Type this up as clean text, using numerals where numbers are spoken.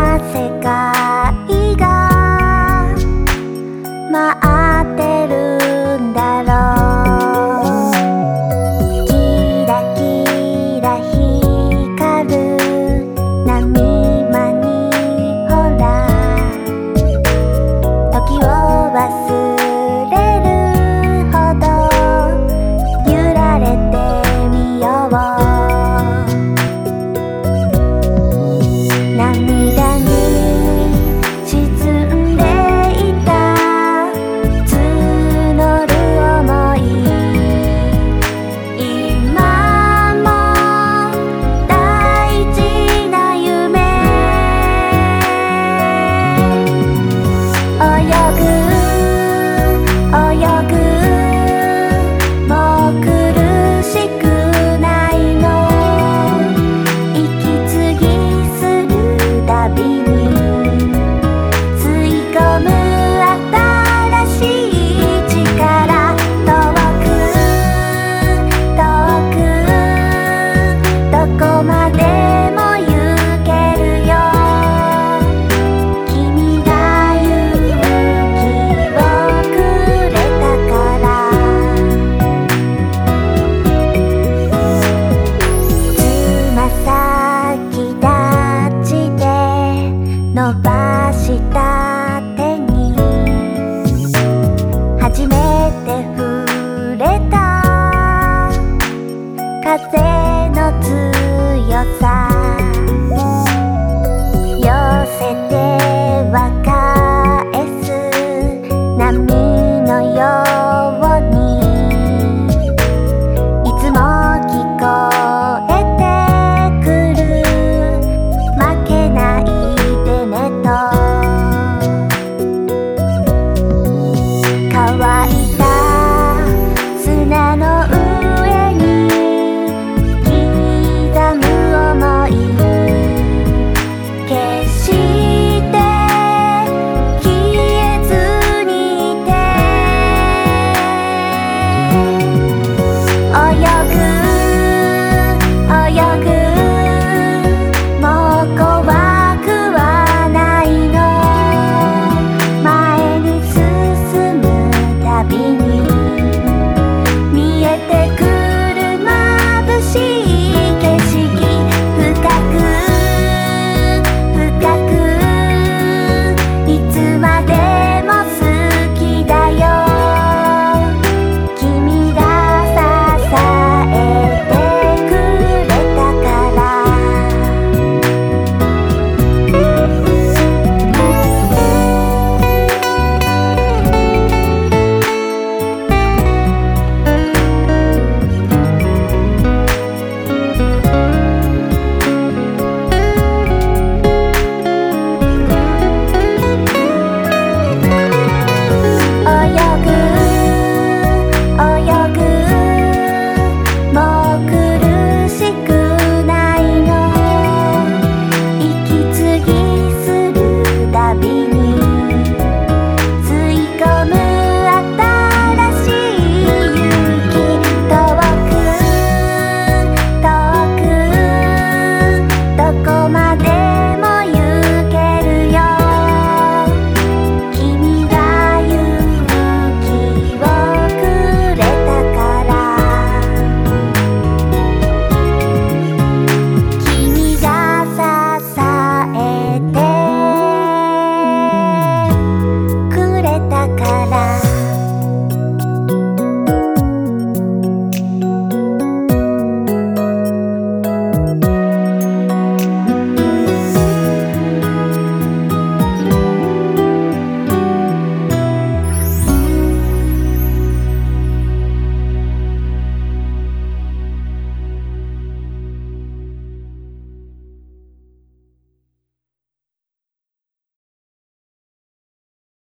な世界が待ってるんだろう。キラキラ光る波間にほら時を忘れるほど揺られてみよう。涙に沈んでいた募る想い、今も大事な夢。泳ぐもう苦しくないの。息継ぎするたびに吸い込む新しい力。遠くどこまでも行けるよ。君が勇気をくれたから。つま先立ちで伸ばした